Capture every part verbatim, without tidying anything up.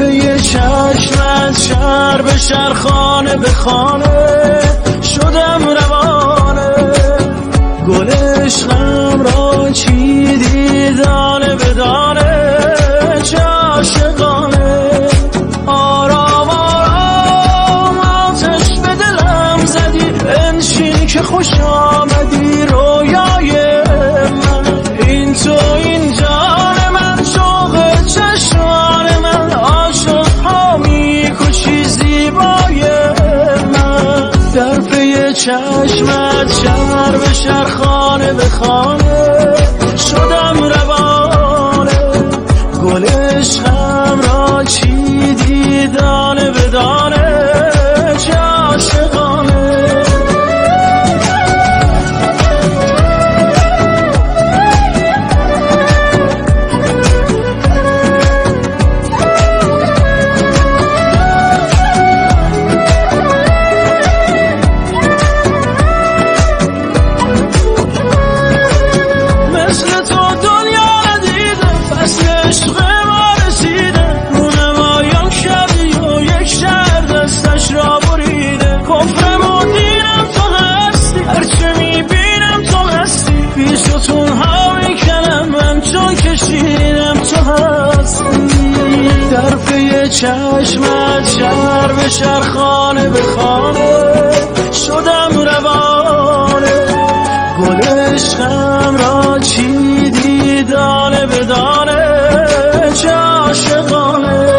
جلوی چشمت شهر به شهر خانه به خانه شدم روانه، گل عشقم را چیدی دانه به دانه، چه عاشقانه. آرام آرام آتش به دلم زدی، بنشین که خوش آمدی رویای من. این تو این جان من، شوق چشمان من، عاشق ها میکشی زیبای من. در پی چشمت شهر به شهر خانه به خانه شدم روانه، گل عشقم را چیدی دانه به دانه، چه عاشقانه. در پی چشمت شهر به شهر خانه به خانه شدم روانه، گل عشقم را چیدی دانه به دانه، چه عاشقانه.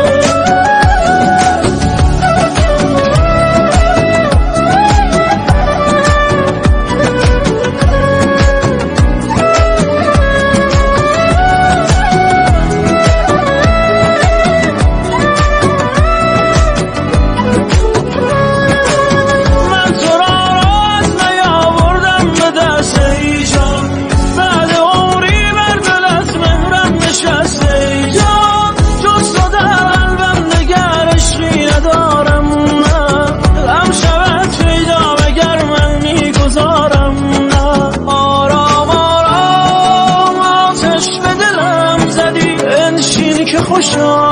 خوش